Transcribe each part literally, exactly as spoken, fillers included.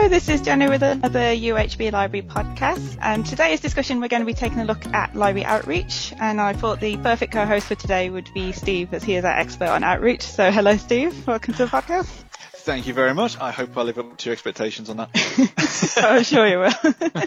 Hello, this is Jenna with another U H B Library podcast. And today's discussion, we're going to be taking a look at library outreach. And I thought the perfect co-host for today would be Steve, as he is our expert on outreach. So hello, Steve. Welcome to the podcast. Thank you very much. I hope I live up to your expectations on that. I'm sure you will.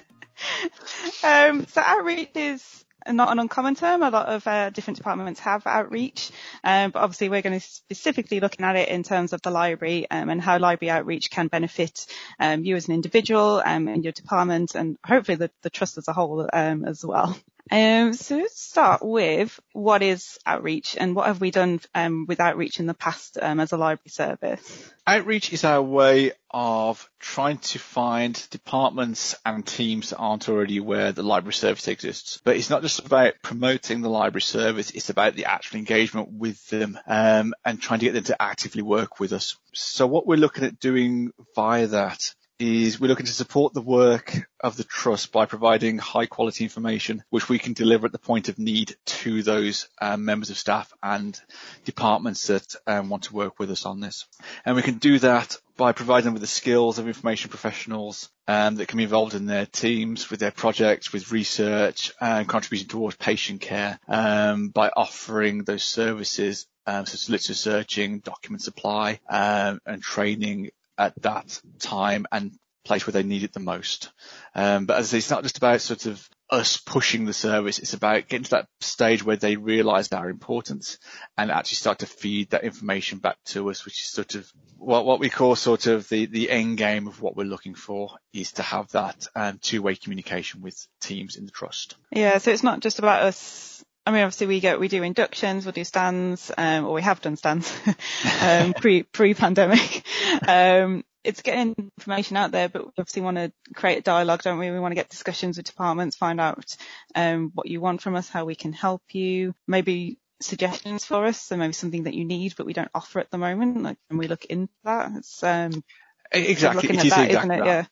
um, so outreach is not an uncommon term. A lot of uh, different departments have outreach, um, but obviously we're going to specifically looking at it in terms of the library um, and how library outreach can benefit um, you as an individual um, and your department, and hopefully the, the trust as a whole um, as well. Um, so let's start with what is outreach and what have we done um, with outreach in the past um, as a library service? Outreach is our way of trying to find departments and teams that aren't already aware that library service exists. But it's not just about promoting the library service, it's about the actual engagement with them um, and trying to get them to actively work with us. So what we're looking at doing via that is we're looking to support the work of the trust by providing high quality information which we can deliver at the point of need to those um, members of staff and departments that um, want to work with us on this. And we can do that by providing them with the skills of information professionals um, that can be involved in their teams, with their projects, with research and contributing towards patient care, um, by offering those services um, such as literature searching, document supply um, and training at that time and place where they need it the most. Um, but as I say, it's not just about sort of us pushing the service, it's about getting to that stage where they realise our importance and actually start to feed that information back to us, which is sort of what, what we call sort of the, the end game of what we're looking for, is to have that um, two-way communication with teams in the trust. Yeah, so it's not just about us. I mean, obviously we go, we do inductions, we'll do stands, um, or we have done stands, um, pre, pre-pandemic. Um, it's getting information out there, but we obviously want to create a dialogue, don't we? We want to get discussions with departments, find out, um, what you want from us, how we can help you, maybe suggestions for us. So maybe something that you need, but we don't offer at the moment. Like, can we look into that? It's, um, exactly. looking it at is that, exactly isn't it? that. Yeah.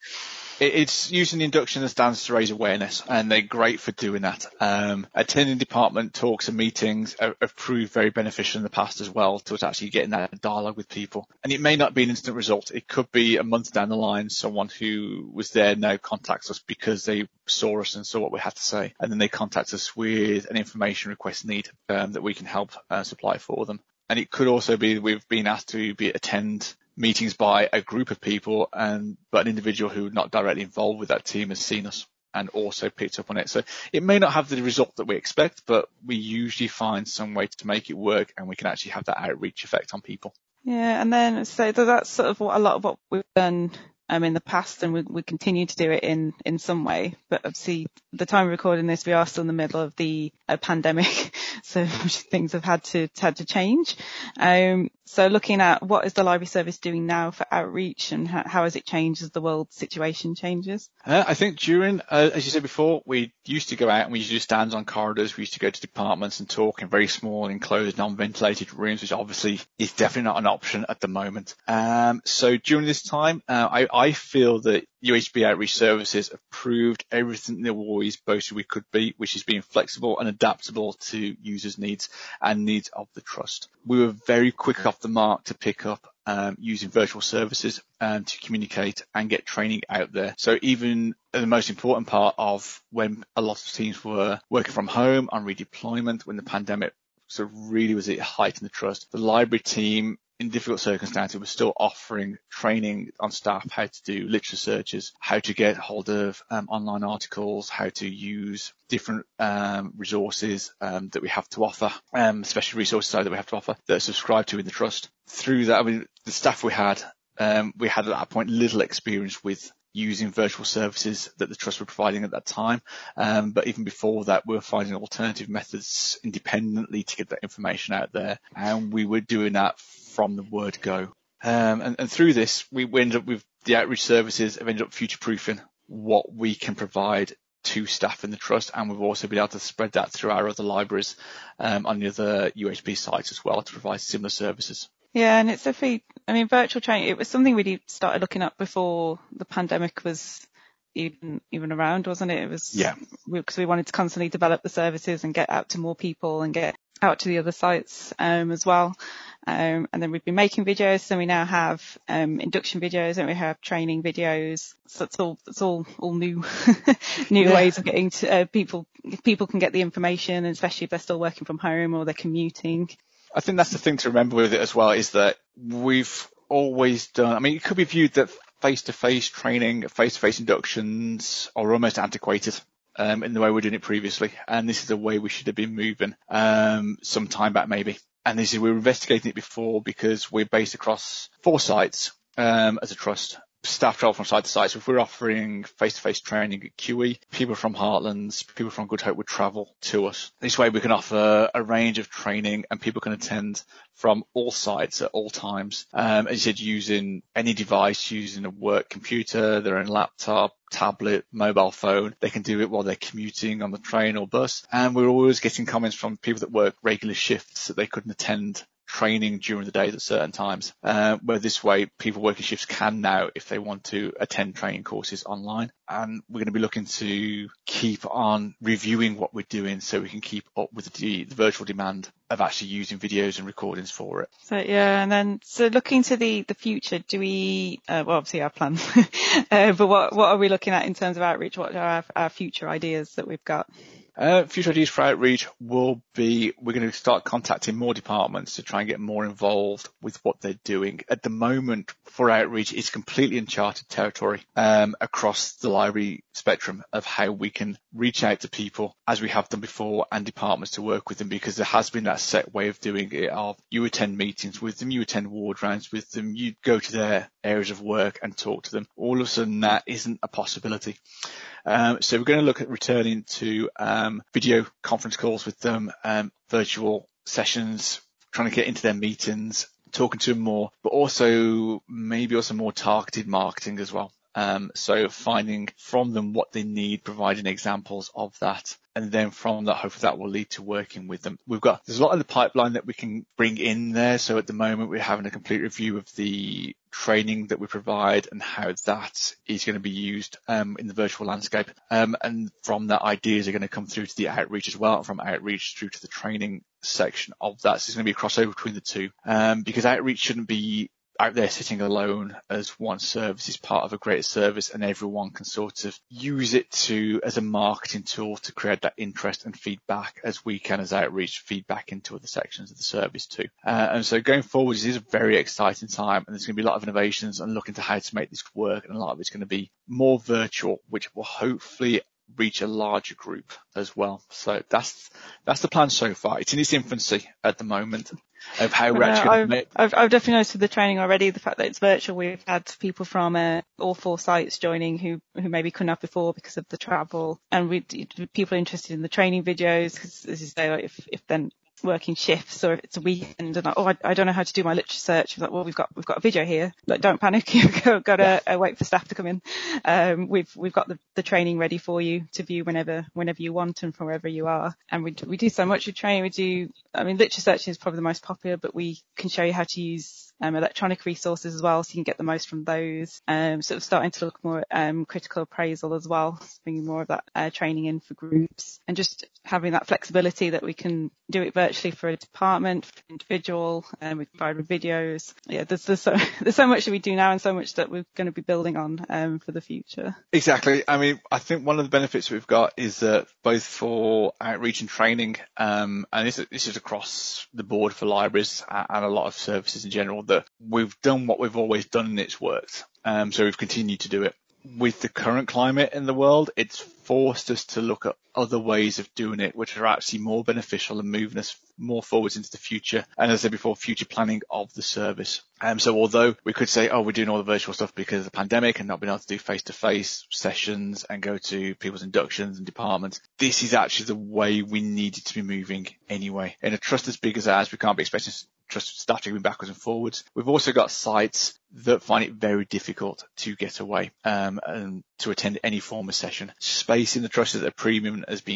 It's using the induction and stands to raise awareness, and they're great for doing that. Um, attending department talks and meetings have, have proved very beneficial in the past as well, to actually getting that dialogue with people. And it may not be an instant result. It could be a month down the line, someone who was there now contacts us because they saw us and saw what we had to say. And then they contact us with an information request need um, that we can help uh, supply for them. And it could also be we've been asked to be attend meetings by a group of people, and but an individual who not directly involved with that team has seen us and also picked up on it. So it may not have the result that we expect, but we usually find some way to make it work, and we can actually have that outreach effect on people. Yeah, and then so that's sort of what a lot of what we've done um, in the past, and we, we continue to do it in, in some way. But obviously, the time we're recording this, we are still in the middle of the uh, pandemic, so things have had to had to change. Um, so looking at what is the library service doing now for outreach, and how, how has it changed as the world situation changes? Uh, I think during, uh, as you said before, we used to go out and we used to do stands on corridors. We used to go to departments and talk in very small, enclosed, non-ventilated rooms, which obviously is definitely not an option at the moment. Um, so during this time, uh, I, I feel that U H B Outreach Services have proved everything they always boasted we could be, which is being flexible and adaptable to users' needs and needs of the trust. We were very quick off the mark to pick up um, using virtual services um, to communicate and get training out there. So even the most important part of when a lot of teams were working from home on redeployment, when the pandemic sort of really was at height in the trust, the library team in difficult circumstances, we're still offering training on staff how to do literature searches, how to get hold of um, online articles, how to use different um, resources um, that we have to offer, um, special resources that we have to offer that are subscribed to in the trust. Through that, I mean, the staff we had, um, we had at that point little experience with using virtual services that the trust were providing at that time. Um, but even before that, we were finding alternative methods independently to get that information out there. And we were doing that from the word go. Um, and, and through this, we ended up with the outreach services have ended up future-proofing what we can provide to staff in the trust. And we've also been able to spread that through our other libraries um, on the other U H B sites as well to provide similar services. Yeah, and it's definitely, I mean, virtual training, it was something we started looking at before the pandemic was even even around, wasn't it? It was, yeah, because we, we wanted to constantly develop the services and get out to more people and get out to the other sites um, as well. Um, and then we've been making videos. So we now have um, induction videos and we have training videos. So it's all it's all all new new yeah. ways of getting to uh, people. People can get the information, and especially if they're still working from home or they're commuting. I think that's the thing to remember with it as well, is that we've always done, I mean, it could be viewed that face-to-face training, face-to-face inductions are almost antiquated um, in the way we're doing it previously. And this is the way we should have been moving um, some time back maybe. And this is, we were investigating it before because we're based across four sites um, as a trust. Staff travel from site to site. So if we're offering face-to-face training at Q E, people from Heartlands, people from Good Hope would travel to us. This way we can offer a range of training and people can attend from all sites at all times. Um, as you said, using any device, using a work computer, their own laptop, tablet, mobile phone. They can do it while they're commuting on the train or bus. And we're always getting comments from people that work regular shifts that they couldn't attend training during the day at certain times, uh, where this way people working shifts can now, if they want to, attend training courses online. And we're going to be looking to keep on reviewing what we're doing so we can keep up with the, the virtual demand of actually using videos and recordings for it. So yeah, and then so looking to the the future, do we uh, well obviously our plan, uh, but what what are we looking at in terms of outreach? What are our, our future ideas that we've got? Uh, future ideas for outreach will be, we're going to start contacting more departments to try and get more involved with what they're doing. At the moment, for outreach, it's completely uncharted territory um, across the library spectrum of how we can reach out to people as we have done before and departments to work with them, because there has been that set way of doing it of you attend meetings with them, you attend ward rounds with them, you go to their areas of work and talk to them. All of a sudden, that isn't a possibility. Um, so we're going to look at returning to um, video conference calls with them, um, virtual sessions, trying to get into their meetings, talking to them more, but also maybe also more targeted marketing as well. Um, so finding from them what they need, providing examples of that. And then from that, hopefully that will lead to working with them. We've got, there's a lot in the pipeline that we can bring in there. So at the moment, we're having a complete review of the training that we provide and how that is going to be used um, in the virtual landscape. Um, and from that, ideas are going to come through to the outreach as well, from outreach through to the training section of that. So it's going to be a crossover between the two, um, because outreach shouldn't be out there sitting alone as one service. Is part of a greater service, and everyone can sort of use it to as a marketing tool to create that interest and feedback, as we can as outreach feedback into other sections of the service too. Uh, and so going forward, this is a very exciting time, and there's going to be a lot of innovations and looking to how to make this work, and a lot of it's going to be more virtual, which will hopefully reach a larger group as well. So that's that's the plan so far. It's in its infancy at the moment of how we're actually I've, make... I've, I've definitely noticed with the training already, the fact that it's virtual. We've had people from uh, all four sites joining who who maybe couldn't have before because of the travel, and we people are interested in the training videos, because as you say, like if if then working shifts or if it's a weekend and like, oh I, I don't know how to do my literature search, like, well we've got we've got a video here, like don't panic, you've got, got to yeah. uh, wait for staff to come in. Um we've we've got the, the training ready for you to view whenever whenever you want and from wherever you are. And we we do so much with training. We do I mean literature search is probably the most popular, but we can show you how to use Um, electronic resources as well, so you can get the most from those. Um, sort of starting to look more at um, critical appraisal as well, bringing more of that uh, training in for groups, and just having that flexibility that we can do it virtually for a department, for an individual, and um, we provide with videos. Yeah, there's there's so there's so much that we do now, and so much that we're going to be building on um, for the future. Exactly. I mean, I think one of the benefits we've got is that both for outreach and training, um, and this, this is across the board for libraries and a lot of services in general, that we've done what we've always done and it's worked. Um, so we've continued to do it. With the current climate in the world, it's forced us to look at other ways of doing it, which are actually more beneficial and moving us more forwards into the future. And as I said before, future planning of the service. Um, so although we could say, oh, we're doing all the virtual stuff because of the pandemic and not being able to do face-to-face sessions and go to people's inductions and departments, this is actually the way we needed to be moving anyway. In a trust as big as ours, we can't be expecting trust staff to go backwards and forwards. We've also got sites that find it very difficult to get away um, and to attend any form of session. Space in the trust is at a premium, as being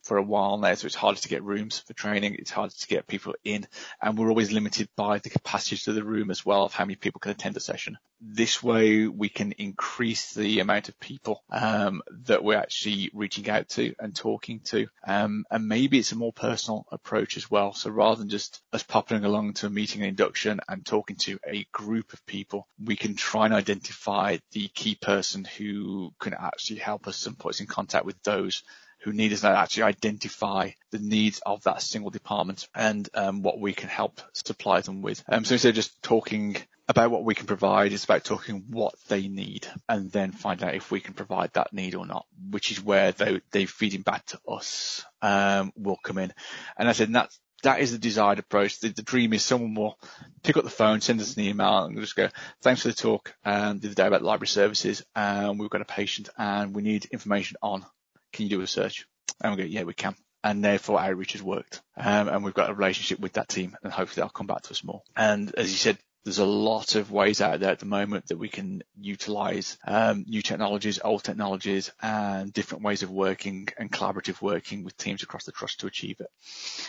for a while now, so it's harder to get rooms for training. It's harder to get people in, and we're always limited by the capacity of the room as well, of how many people can attend a session. This way we can increase the amount of people um, that we're actually reaching out to and talking to. Um, and maybe it's a more personal approach as well. So rather than just us popping along to a meeting and induction and talking to a group of people, we can try and identify the key person who can actually help us and put us in contact with those who need us to actually identify the needs of that single department and um, what we can help supply them with. Um, so instead of just talking about what we can provide, it's about talking what they need and then find out if we can provide that need or not, which is where they, they feeding back to us um, will come in. And I said that that is the desired approach. The, the dream is someone will pick up the phone, send us an email, and we'll just go, thanks for the talk um, the other day about library services. Um, we've got a patient and we need information on, can you do a search? And we go, yeah, we can. And therefore outreach has worked. Um, and we've got a relationship with that team, and hopefully they'll come back to us more. And as you said, there's a lot of ways out there at the moment that we can utilize um, new technologies, old technologies, and different ways of working and collaborative working with teams across the trust to achieve it.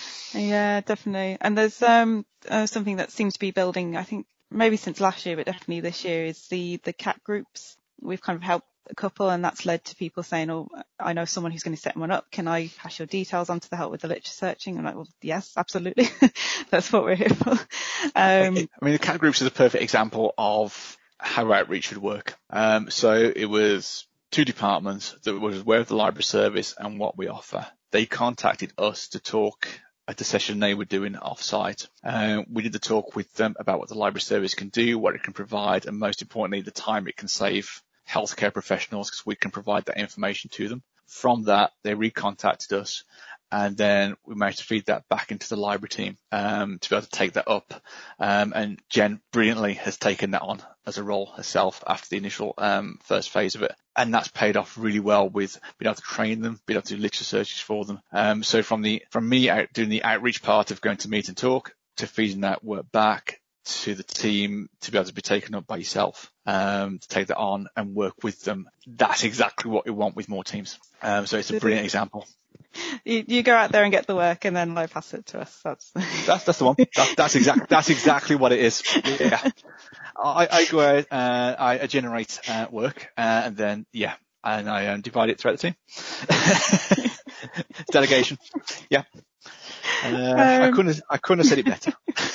Yeah, definitely. And there's um, uh, something that seems to be building, I think maybe since last year, but definitely this year, is the, the C A T groups. We've kind of helped a couple, and that's led to people saying, oh, I know someone who's going to set one up. Can I pass your details on to the help with the literature searching? I'm like, well, yes, absolutely. That's what we're here for. Um, I mean, the C A T groups is a perfect example of how outreach should work. Um, so it was two departments that was aware of the library service and what we offer. They contacted us to talk at the session they were doing off-site. Uh, we did the talk with them about what the library service can do, what it can provide, and most importantly, the time it can save healthcare professionals, because we can provide that information to them. From that, they recontacted us, and then we managed to feed that back into the library team um, to be able to take that up. Um, and Jen brilliantly has taken that on as a role herself after the initial um, first phase of it. And that's paid off really well with being able to train them, being able to do literature searches for them. Um, so from the from me out doing the outreach part of going to meet and talk to feeding that work back to the team to be able to be taken up by yourself, um, to take that on and work with them. That's exactly what we want with more teams. Um, so it's a brilliant example. You, you go out there and get the work, and then like pass it to us. That's that's, that's the one. That, that's exactly that's exactly what it is. Yeah, I, I go out, uh, I, I generate uh, work, uh, and then yeah, and I um, divide it throughout the team. Delegation. Yeah. Uh, um, I couldn't I couldn't have said it better.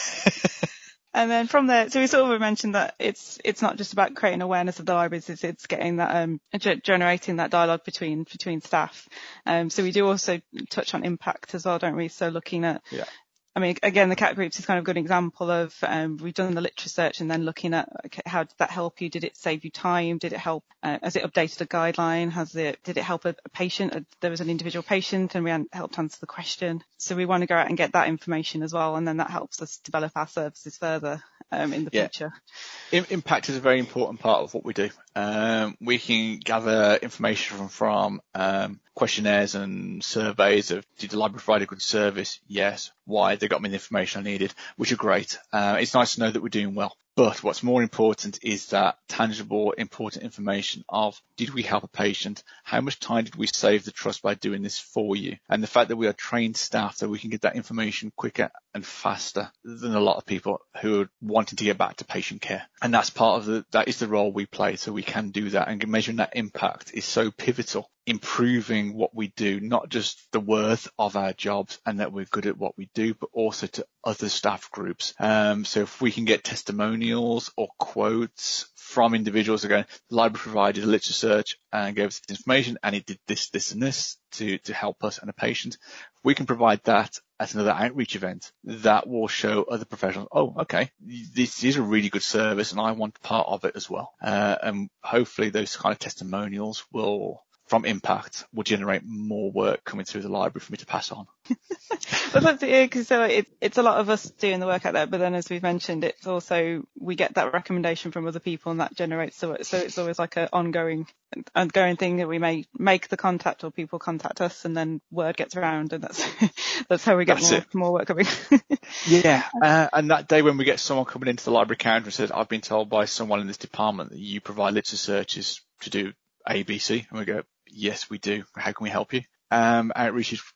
And then from there, so we sort of mentioned that it's it's not just about creating awareness of the libraries, it's, it's getting that, um, ge- generating that dialogue between between staff. Um, so we do also touch on impact as well, don't we? So looking at, yeah. I mean, again, the C A T groups is kind of a good example of, um, we've done the literature search and then looking at, okay, how did that help you? Did it save you time? Did it help, uh, has it updated a guideline? Has it, did it help a, a patient? Uh, there was an individual patient and we an- helped answer the question. So we want to go out and get that information as well. And then that helps us develop our services further, um, in the yeah. future. Impact is a very important part of what we do. Um, we can gather information from, from um, questionnaires and surveys of, did the library provide a good service? Yes. Why? They got me the information I needed, which are great. Uh, it's nice to know that we're doing well. But what's more important is that tangible, important information of, did we help a patient? How much time did we save the trust by doing this for you? And the fact that we are trained staff, that we can get that information quicker and faster than a lot of people who are wanting to get back to patient care. And that's part of the, that is the role we play. So we can do that, and measuring that impact is so pivotal. Improving what we do, not just the worth of our jobs and that we're good at what we do, but also to other staff groups. Um, so if we can get testimonials or quotes from individuals who are going, the library provided a literature search and gave us this information and it did this, this and this to, to help us and a patient. If we can provide that at another outreach event, that will show other professionals, oh, okay, this is a really good service and I want part of it as well. Uh, and hopefully those kind of testimonials will, from impact, will generate more work coming through the library for me to pass on. I'd love to hear, because so it, it's a lot of us doing the work out there, but then as we've mentioned, it's also, we get that recommendation from other people and that generates the work. So it's always like an ongoing, ongoing thing that we may make the contact or people contact us and then word gets around, and that's, that's how we get more, more work coming. Yeah. Uh, and that day when we get someone coming into the library counter and says, I've been told by someone in this department that you provide literature searches to do A, B, C. And we go, yes, we do. How can we help you? Um, outreach is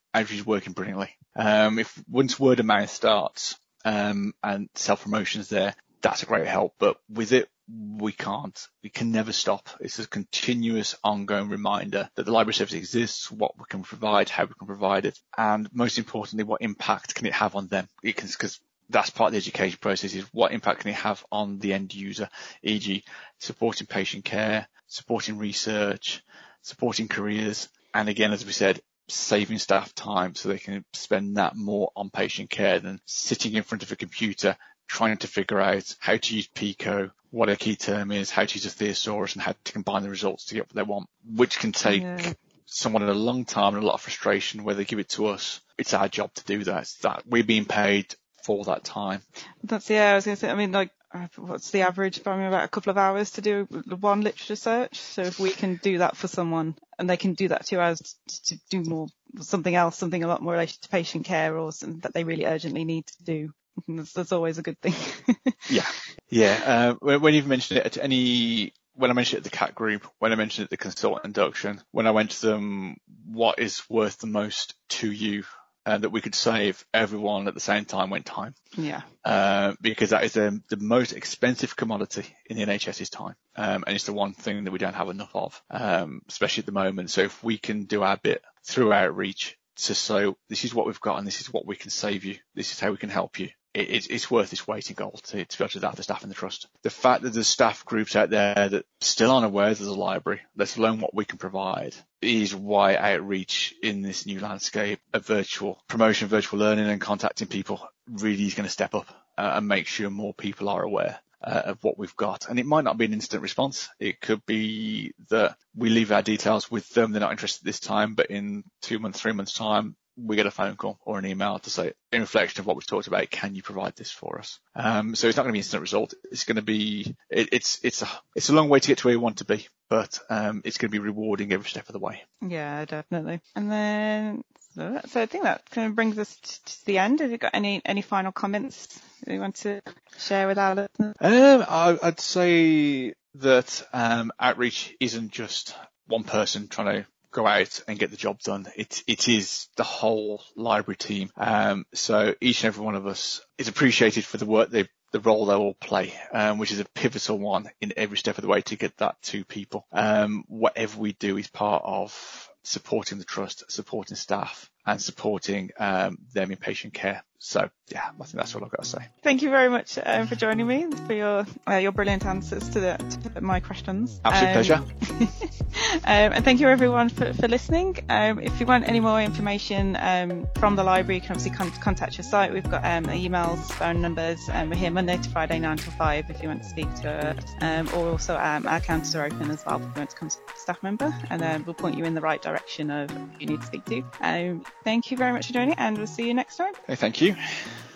Outreach is working brilliantly. Um, if once word of mouth starts um, and self-promotion's there, that's a great help. But with it, we can't. We can never stop. It's a continuous, ongoing reminder that the library service exists, what we can provide, how we can provide it, and most importantly, what impact can it have on them? Because that's part of the education process, is what impact can it have on the end user, for example supporting patient care, supporting research, supporting careers, and again, as we said, saving staff time so they can spend that more on patient care than sitting in front of a computer trying to figure out how to use Pico, what a key term is, how to use a thesaurus, and how to combine the results to get what they want, which can take yeah. someone a long time and a lot of frustration where they give it to us. It's our job to do that. It's that we're being paid for that time. That's, yeah, I was going to say, I mean, like, what's the average? Probably about a couple of hours to do one literature search. So if we can do that for someone and they can do that two hours to do more, something else, something a lot more related to patient care or something that they really urgently need to do, that's, that's always a good thing. yeah. Yeah. Uh, when, when you've mentioned it at any, when I mentioned it at the C A T group, when I mentioned it at the consultant induction, when I went to them, what is worth the most to you? And that we could save everyone at the same time went time. Yeah. Uh, because that is the, the most expensive commodity in the N H S is time. Um, and it's the one thing that we don't have enough of, um, especially at the moment. So if we can do our bit through outreach to say, this is what we've got and this is what we can save you, this is how we can help you, it, it's, it's worth its weight in gold to, to be able to do that for staff in the trust. The fact that there's staff groups out there that still aren't aware there's a library, let alone what we can provide, is why outreach in this new landscape of virtual promotion, virtual learning and contacting people really is going to step up uh, and make sure more people are aware uh, of what we've got. And it might not be an instant response. It could be that we leave our details with them. They're not interested this time, but in two months, three months time, we get a phone call or an email to say, in reflection of what we've talked about, can you provide this for us? Um, so it's not going to be an instant result. It's going to be, it, it's, it's a, it's a long way to get to where you want to be, but, um, it's going to be rewarding every step of the way. Yeah, definitely. And then, so, so I think that kind of brings us to the end. Have you got any, any final comments that you want to share with our listeners? Um, I, I'd say that, um, outreach isn't just one person trying to go out and get the job done. It, it is the whole library team. Um, so each and every one of us is appreciated for the work they, the role they all play, um, which is a pivotal one in every step of the way to get that to people. Um, whatever we do is part of supporting the trust, supporting staff and supporting, um, them in patient care. So yeah, I think that's all I've got to say. Thank you very much um, for joining me, for your uh, your brilliant answers to, the, to my questions. Absolute um, pleasure. um, and thank you everyone for, for listening. Um, if you want any more information um, from the library, you can obviously con- contact your site. We've got um, emails, phone numbers, and we're here Monday to Friday, nine till five if you want to speak to us. Um, or also um, our counters are open as well if you want to come to a staff member, and then we'll point you in the right direction of who you need to speak to. Um, thank you very much for joining, and we'll see you next time. Hey, thank you.